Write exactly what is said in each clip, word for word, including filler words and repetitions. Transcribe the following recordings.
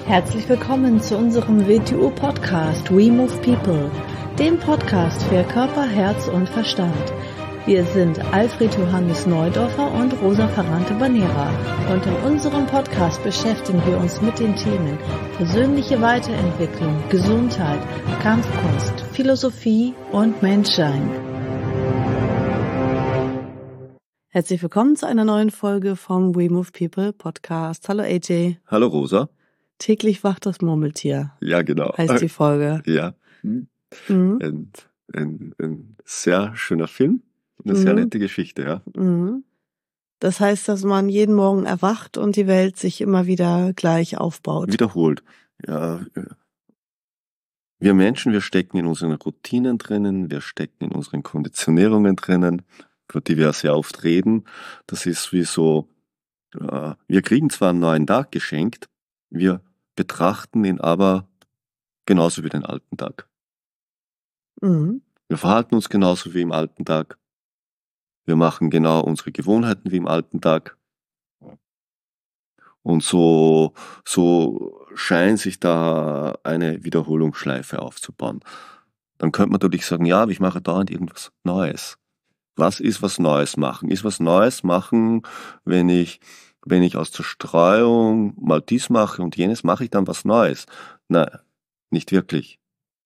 Herzlich willkommen zu unserem W T U-Podcast We Move People, dem Podcast für Körper, Herz und Verstand. Wir sind Alfred Johannes Neudorfer und Rosa Ferrante-Banera und in unserem Podcast beschäftigen wir uns mit den Themen persönliche Weiterentwicklung, Gesundheit, Kampfkunst, Philosophie und Menschsein. Herzlich willkommen zu einer neuen Folge vom We Move People Podcast. Hallo A J. Hallo Rosa. Täglich wacht das Murmeltier. Ja, genau. Heißt die Folge. Ja. Mhm. Ein, ein, ein sehr schöner Film. Eine Mhm. sehr nette Geschichte, ja. Mhm. Das heißt, dass man jeden Morgen erwacht und die Welt sich immer wieder gleich aufbaut. Wiederholt. Ja. Wir Menschen, wir stecken in unseren Routinen drinnen, wir stecken in unseren Konditionierungen drinnen, über die wir sehr oft reden. Das ist wie so, äh, wir kriegen zwar einen neuen Tag geschenkt, wir betrachten ihn aber genauso wie den alten Tag. Mhm. Wir verhalten uns genauso wie im alten Tag. Wir machen genau unsere Gewohnheiten wie im alten Tag. Und so, so scheint sich da eine Wiederholungsschleife aufzubauen. Dann könnte man natürlich sagen, ja, aber ich mache dauernd irgendwas Neues. Was ist was Neues machen? Ist was Neues machen, wenn ich, wenn ich aus Zerstreuung mal dies mache und jenes, mache ich dann was Neues? Nein, nicht wirklich.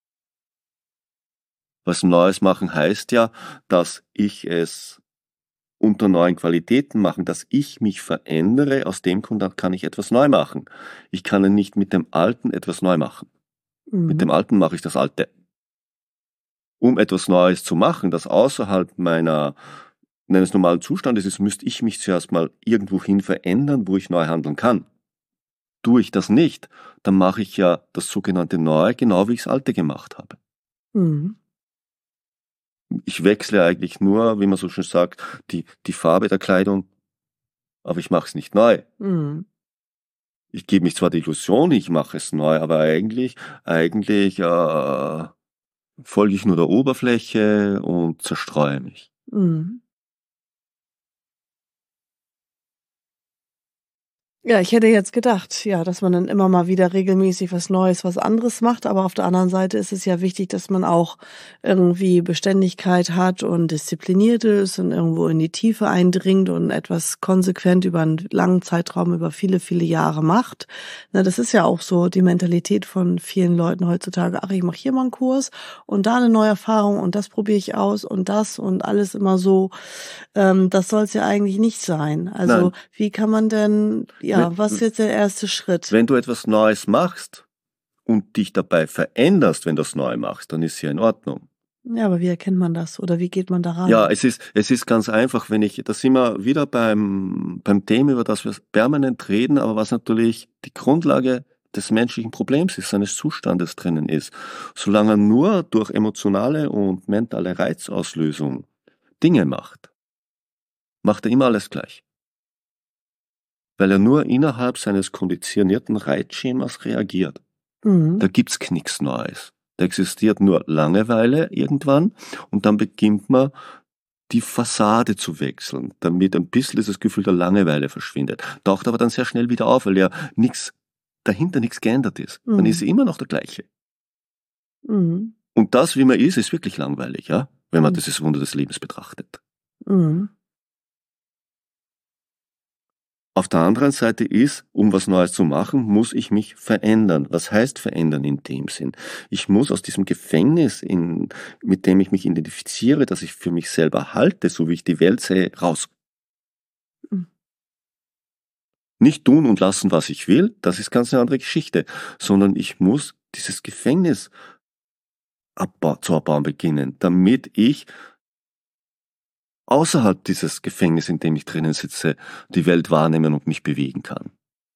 Was Neues machen heißt ja, dass ich es unter neuen Qualitäten machen, dass ich mich verändere, aus dem Grund kann ich etwas neu machen. Ich kann nicht mit dem Alten etwas neu machen. Mhm. Mit dem Alten mache ich das Alte. Um etwas Neues zu machen, das außerhalb meiner, meines normalen Zustandes ist, müsste ich mich zuerst mal irgendwohin verändern, wo ich neu handeln kann. Tue ich das nicht, dann mache ich ja das sogenannte Neue, genau wie ich das Alte gemacht habe. Mhm. Ich wechsle eigentlich nur, wie man so schön sagt, die, die Farbe der Kleidung, aber ich mache es nicht neu. Mhm. Ich gebe mich zwar die Illusion, ich mache es neu, aber eigentlich, eigentlich äh, folge ich nur der Oberfläche und zerstreue mich. Mhm. Ja, ich hätte jetzt gedacht, ja, dass man dann immer mal wieder regelmäßig was Neues, was anderes macht, aber auf der anderen Seite ist es ja wichtig, dass man auch irgendwie Beständigkeit hat und diszipliniert ist und irgendwo in die Tiefe eindringt und etwas konsequent über einen langen Zeitraum, über viele, viele Jahre macht. Na, das ist ja auch so die Mentalität von vielen Leuten heutzutage. Ach, ich mache hier mal einen Kurs und da eine neue Erfahrung und das probiere ich aus und das und alles immer so. Ähm, das soll es ja eigentlich nicht sein. Also Nein. Wie kann man denn, ja, Wenn- was ist jetzt der erste Schritt? Wenn du etwas Neues machst und dich dabei veränderst, wenn du es neu machst, dann ist ja in Ordnung. Ja, aber wie erkennt man das oder wie geht man da ran? Ja, es ist, es ist ganz einfach, wenn ich, da sind wir wieder beim, beim Thema, über das wir permanent reden, aber was natürlich die Grundlage des menschlichen Problems ist, seines Zustandes drinnen ist. Solange er nur durch emotionale und mentale Reizauslösung Dinge macht, macht er immer alles gleich. Weil er nur innerhalb seines konditionierten Reizschemas reagiert. Mhm. Da gibt's nichts Neues. Da existiert nur Langeweile irgendwann und dann beginnt man die Fassade zu wechseln, damit ein bisschen dieses Gefühl der Langeweile verschwindet. Taucht aber dann sehr schnell wieder auf, weil ja nichts, dahinter nichts geändert ist. Man Mhm. ist immer noch der gleiche. Mhm. Und das, wie man ist, ist wirklich langweilig, ja, wenn man Mhm. dieses Wunder des Lebens betrachtet. Mhm. Auf der anderen Seite ist, um was Neues zu machen, muss ich mich verändern. Was heißt verändern in dem Sinn? Ich muss aus diesem Gefängnis, in, mit dem ich mich identifiziere, das ich für mich selber halte, so wie ich die Welt sehe, raus. Mhm. Nicht tun und lassen, was ich will, das ist ganz eine andere Geschichte, sondern ich muss dieses Gefängnis abba- zu abbauen beginnen, damit ich außerhalb dieses Gefängnisses, in dem ich drinnen sitze, die Welt wahrnehmen und mich bewegen kann.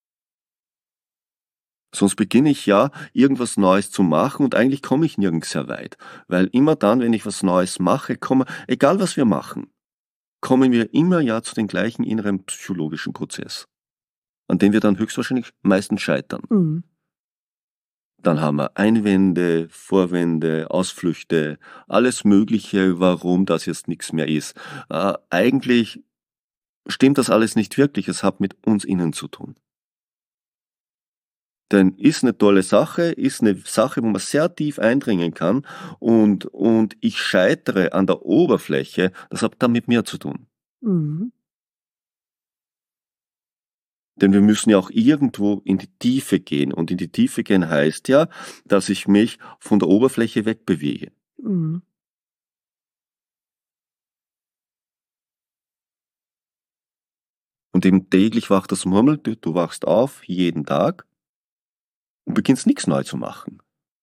Sonst beginne ich ja, irgendwas Neues zu machen und eigentlich komme ich nirgends sehr weit. Weil immer dann, wenn ich was Neues mache, komme, egal was wir machen, kommen wir immer ja zu dem gleichen inneren psychologischen Prozess, an dem wir dann höchstwahrscheinlich meistens scheitern. Mhm. Dann haben wir Einwände, Vorwände, Ausflüchte, alles Mögliche, warum das jetzt nichts mehr ist. Äh, eigentlich stimmt das alles nicht wirklich, es hat mit uns innen zu tun. Denn ist eine tolle Sache, ist eine Sache, wo man sehr tief eindringen kann und, und ich scheitere an der Oberfläche, das hat dann mit mir zu tun. Mhm. Denn wir müssen ja auch irgendwo in die Tiefe gehen. Und in die Tiefe gehen heißt ja, dass ich mich von der Oberfläche wegbewege. Mhm. Und eben täglich wacht das Murmeltier, du wachst auf, jeden Tag, und beginnst nichts neu zu machen.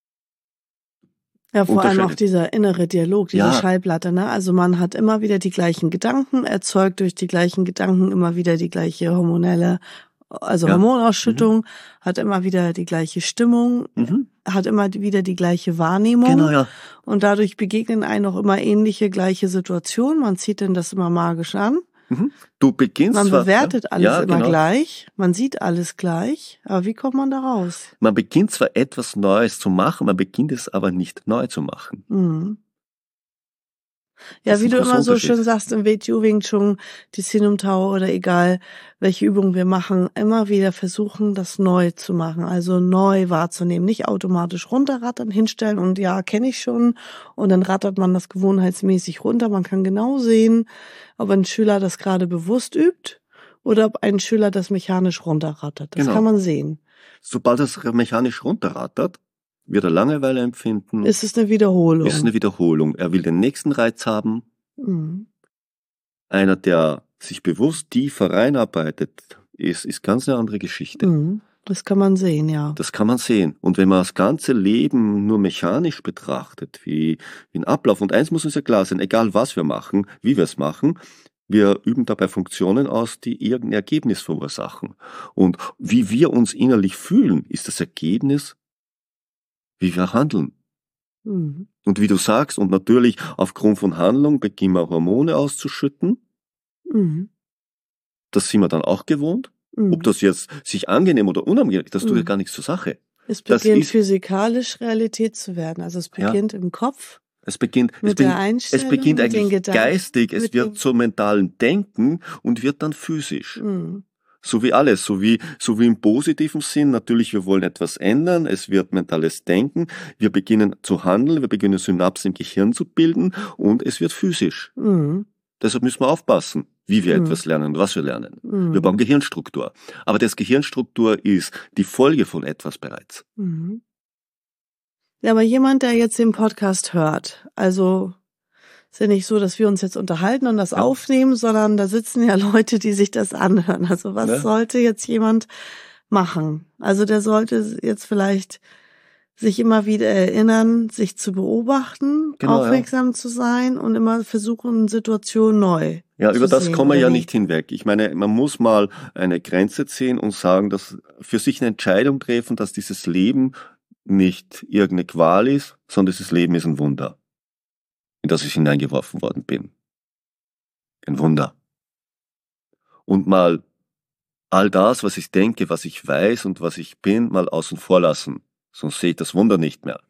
Ja, vor allem auch Unterscheidet. dieser innere Dialog, diese Ja. Schallplatte, ne? Also man hat immer wieder die gleichen Gedanken, erzeugt durch die gleichen Gedanken immer wieder die gleiche hormonelle, also Ja. Hormonausschüttung, hat immer wieder die gleiche Stimmung, Mhm. hat immer wieder die gleiche Wahrnehmung. Genau, ja. Und dadurch begegnen einem auch immer ähnliche, gleiche Situationen. Man zieht denn das immer magisch an. Mhm. Du beginnst Man zwar, bewertet ja, alles ja, immer genau. gleich. Man sieht alles gleich. Aber wie kommt man da raus? Man beginnt zwar etwas Neues zu machen, man beginnt es aber nicht neu zu machen. Mhm. Ja, Das ist wie ein du großer immer so Unterschied. schön sagst, im Wei-Chiu Wing Chun, die Sinum Tao oder egal, welche Übung wir machen, immer wieder versuchen, das neu zu machen, also neu wahrzunehmen, nicht automatisch runterrattern, hinstellen und ja, kenne ich schon und dann rattert man das gewohnheitsmäßig runter. Man kann genau sehen, ob ein Schüler das gerade bewusst übt oder ob ein Schüler das mechanisch runterrattert. Das Genau. kann man sehen. Sobald es mechanisch runterrattert, wird er Langeweile empfinden. Es ist eine Wiederholung. Ist eine Wiederholung. Er will den nächsten Reiz haben. Mhm. Einer, der sich bewusst tiefer reinarbeitet, ist, ist ganz eine andere Geschichte. Mhm. Das kann man sehen, ja. Das kann man sehen. Und wenn man das ganze Leben nur mechanisch betrachtet, wie, wie ein Ablauf, und eins muss uns ja klar sein, egal was wir machen, wie wir es machen, wir üben dabei Funktionen aus, die irgendein Ergebnis verursachen. Und wie wir uns innerlich fühlen, ist das Ergebnis, wie wir handeln. Mhm. Und wie du sagst, und natürlich aufgrund von Handlung beginnen wir Hormone auszuschütten. Mhm. Das sind wir dann auch gewohnt. Mhm. Ob das jetzt sich angenehm oder unangenehm ist, das tut ja Mhm. gar nichts zur Sache. Es Das beginnt ist- physikalisch Realität zu werden. Also es Ja. beginnt im Kopf Es beginnt, es mit der beginnt, Einstellung, es beginnt mit den eigentlich Gedanken, geistig, es mit wird dem- zum mentalen Denken und wird dann physisch. Mhm. So wie alles, so wie, so wie im positiven Sinn. Natürlich, wir wollen etwas ändern, es wird mentales Denken, wir beginnen zu handeln, wir beginnen Synapsen im Gehirn zu bilden und es wird physisch. Mhm. Deshalb müssen wir aufpassen, wie wir Mhm. etwas lernen und was wir lernen. Mhm. Wir brauchen Gehirnstruktur. Aber das Gehirnstruktur ist die Folge von etwas bereits. Mhm. Ja, aber jemand, der jetzt den Podcast hört, also ist ja nicht so, dass wir uns jetzt unterhalten und das Ja. aufnehmen, sondern da sitzen ja Leute, die sich das anhören. Also was Ja. sollte jetzt jemand machen? Also der sollte jetzt vielleicht sich immer wieder erinnern, sich zu beobachten, Genau, ja. aufmerksam zu sein und immer versuchen, Situationen neu Ja, zu über das sehen, kommen wir oder ja wie? nicht hinweg. Ich meine, man muss mal eine Grenze ziehen und sagen, dass für sich eine Entscheidung treffen, dass dieses Leben nicht irgendeine Qual ist, sondern dieses Leben ist ein Wunder, in das ich hineingeworfen worden bin. Ein Wunder. Und mal all das, was ich denke, was ich weiß und was ich bin, mal außen vor lassen. Sonst sehe ich das Wunder nicht mehr.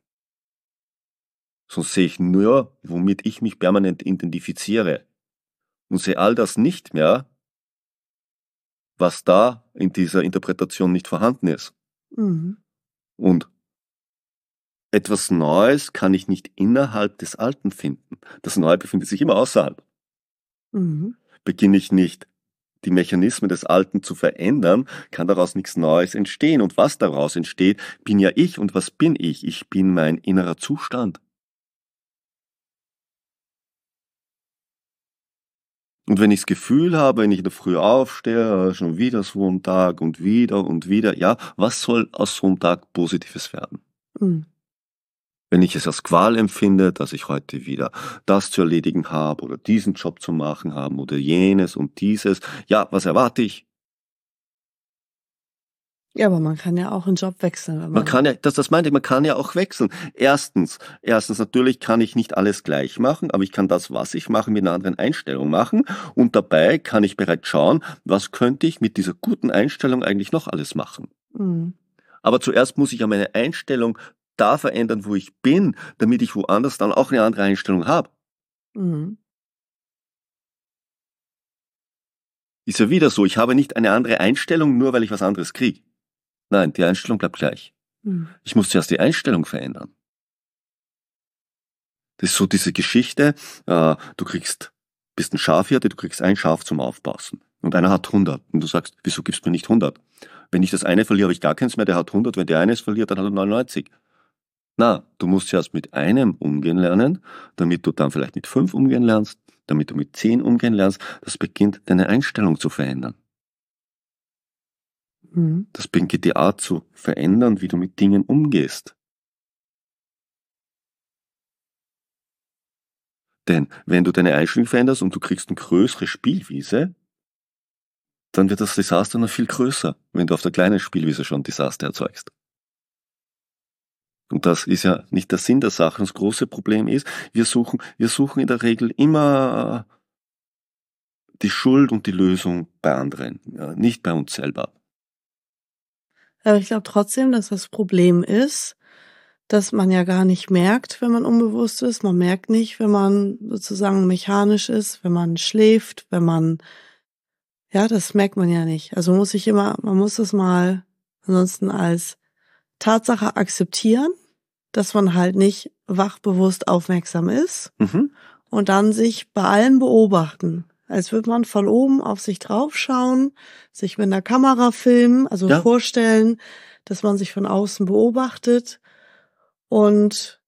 Sonst sehe ich nur, womit ich mich permanent identifiziere. Und sehe all das nicht mehr, was da in dieser Interpretation nicht vorhanden ist. Mhm. Und etwas Neues kann ich nicht innerhalb des Alten finden. Das Neue befindet sich immer außerhalb. Mhm. Beginne ich nicht, die Mechanismen des Alten zu verändern, kann daraus nichts Neues entstehen. Und was daraus entsteht, bin ja ich. Und was bin ich? Ich bin mein innerer Zustand. Und wenn ich das Gefühl habe, wenn ich in der Früh aufstehe, schon wieder so ein Tag und wieder und wieder, ja, was soll aus so einem Tag Positives werden? Mhm. Wenn ich es als Qual empfinde, dass ich heute wieder das zu erledigen habe oder diesen Job zu machen habe oder jenes und dieses, ja, was erwarte ich? Ja, aber man kann ja auch einen Job wechseln. Wenn Man kann ja, das, das meinte ich, man kann ja auch wechseln. Erstens, erstens, natürlich kann ich nicht alles gleich machen, aber ich kann das, was ich mache, mit einer anderen Einstellung machen. Und dabei kann ich bereits schauen, was könnte ich mit dieser guten Einstellung eigentlich noch alles machen. Mhm. Aber zuerst muss ich ja meine Einstellung da verändern, wo ich bin, damit ich woanders dann auch eine andere Einstellung habe. Mhm. Ist ja wieder so, ich habe nicht eine andere Einstellung, nur weil ich was anderes kriege. Nein, die Einstellung bleibt gleich. Hm. Ich muss zuerst die Einstellung verändern. Das ist so diese Geschichte, äh, du kriegst, bist ein Schafhirte, du kriegst ein Schaf zum Aufpassen. Und einer hat hundert. Und du sagst, wieso gibst du mir nicht hundert? Wenn ich das eine verliere, habe ich gar keins mehr, der hat hundert. Wenn der eines verliert, dann hat er neunundneunzig. Na, du musst zuerst mit einem umgehen lernen, damit du dann vielleicht mit fünf umgehen lernst, damit du mit zehn umgehen lernst. Das beginnt, deine Einstellung zu verändern. Mhm. Das beginnt die Art zu verändern, wie du mit Dingen umgehst. Denn wenn du deine Einstellung veränderst und du kriegst eine größere Spielwiese, dann wird das Desaster noch viel größer, wenn du auf der kleinen Spielwiese schon Desaster erzeugst. Und das ist ja nicht der Sinn der Sache. Das große Problem ist, wir suchen, wir suchen in der Regel immer die Schuld und die Lösung bei anderen, ja, nicht bei uns selber. Aber ich glaube trotzdem, dass das Problem ist, dass man ja gar nicht merkt, wenn man unbewusst ist. Man merkt nicht, wenn man sozusagen mechanisch ist, wenn man schläft, wenn man, ja, das merkt man ja nicht. Also muss ich immer, man muss das mal ansonsten als Tatsache akzeptieren, dass man halt nicht wachbewusst aufmerksam ist Mhm. und dann sich bei allem beobachten. Als würde man von oben auf sich draufschauen, sich mit einer Kamera filmen, also Ja. vorstellen, dass man sich von außen beobachtet und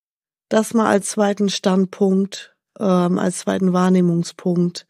das mal als zweiten Standpunkt, ähm, als zweiten Wahrnehmungspunkt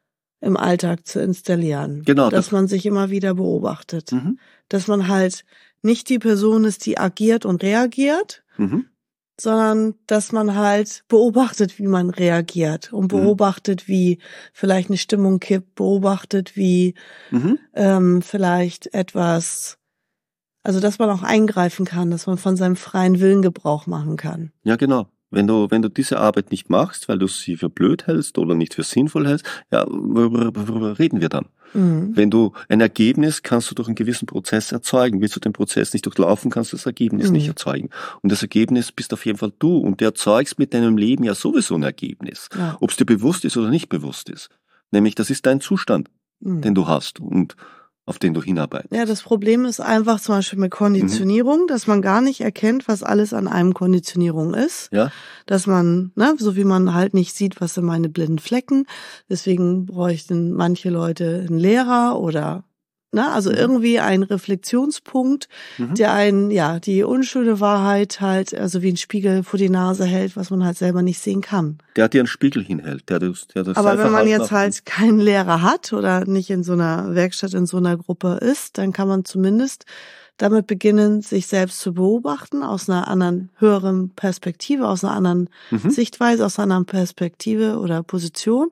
im Alltag zu installieren. Genau, dass das- man sich immer wieder beobachtet. Mhm. Dass man halt nicht die Person ist, die agiert und reagiert, Mhm. sondern dass man halt beobachtet, wie man reagiert und beobachtet, wie vielleicht eine Stimmung kippt, beobachtet, wie Mhm. ähm, vielleicht etwas, also dass man auch eingreifen kann, dass man von seinem freien Willen Gebrauch machen kann. Ja, genau. Wenn du, wenn du diese Arbeit nicht machst, weil du sie für blöd hältst oder nicht für sinnvoll hältst, ja, worüber, worüber reden wir dann? Mhm. Wenn du ein Ergebnis kannst du durch einen gewissen Prozess erzeugen. Willst du den Prozess nicht durchlaufen, kannst du das Ergebnis Mhm. nicht erzeugen. Und das Ergebnis bist auf jeden Fall du. Und du erzeugst mit deinem Leben ja sowieso ein Ergebnis. Ja. Ob es dir bewusst ist oder nicht bewusst ist. Nämlich, das ist dein Zustand, Mhm. den du hast und auf den du hinarbeitest. Ja, das Problem ist einfach zum Beispiel mit Konditionierung, dass man gar nicht erkennt, was alles an einem Konditionierung ist. Ja? Dass man, ne, so wie man halt nicht sieht, was sind meine blinden Flecken. Deswegen bräuchten manche Leute einen Lehrer oder, ne, also Mhm. irgendwie einen Reflexionspunkt, Mhm. der einen, ja, die unschöne Wahrheit halt, also wie ein Spiegel vor die Nase hält, was man halt selber nicht sehen kann. Der dir einen Spiegel hinhält. Der, der, der das Aber sein wenn man Verhalten jetzt nach- halt keinen Lehrer hat oder nicht in so einer Werkstatt, in so einer Gruppe ist, dann kann man zumindest damit beginnen, sich selbst zu beobachten, aus einer anderen, höheren Perspektive, aus einer anderen Mhm. Sichtweise, aus einer anderen Perspektive oder Position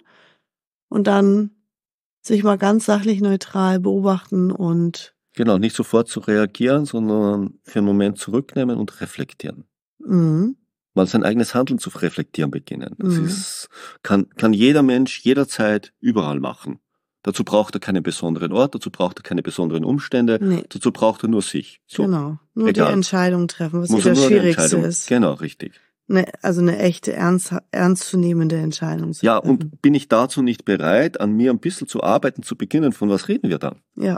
und dann sich mal ganz sachlich neutral beobachten und Genau, nicht sofort zu reagieren, sondern für einen Moment zurücknehmen und reflektieren. mh, Mal sein eigenes Handeln zu reflektieren beginnen. Das Mhm. ist, kann, kann jeder Mensch jederzeit überall machen. Dazu braucht er keinen besonderen Ort, dazu braucht er keine besonderen Umstände, nee, dazu braucht er nur sich. So, genau. Nur egal. die Entscheidung treffen, was muss hier er das nur eine Schwierigste Entscheidung. ist. Genau, richtig. Ne, also eine echte, ernst, ernstzunehmende Entscheidung zu Ja, treffen. und bin ich dazu nicht bereit, an mir ein bisschen zu arbeiten, zu beginnen, von was reden wir dann? Ja.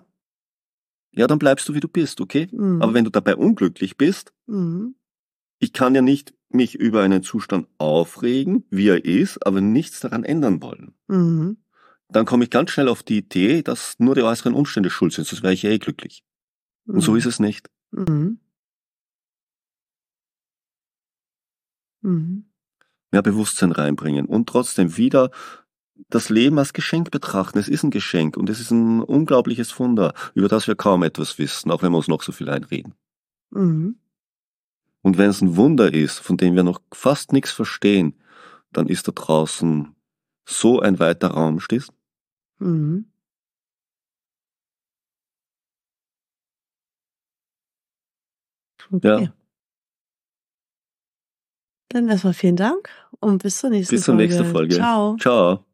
Ja, dann bleibst du, wie du bist, okay? Mhm. Aber wenn du dabei unglücklich bist, Mhm. ich kann ja nicht mich über einen Zustand aufregen, wie er ist, aber nichts daran ändern wollen. Mhm. Dann komme ich ganz schnell auf die Idee, dass nur die äußeren Umstände schuld sind, sonst wäre ich ja eh glücklich. Und so ist es nicht. Mhm. Mhm. Mehr Bewusstsein reinbringen und trotzdem wieder das Leben als Geschenk betrachten. Es ist ein Geschenk und es ist ein unglaubliches Wunder, über das wir kaum etwas wissen, auch wenn wir uns noch so viel einreden. Mhm. Und wenn es ein Wunder ist, von dem wir noch fast nichts verstehen, dann ist da draußen so ein weiter Raum, stehst? Mhm. Okay. Ja. Dann erstmal vielen Dank und bis zur nächsten Bis zur Folge. nächsten Folge. Ciao. Ciao.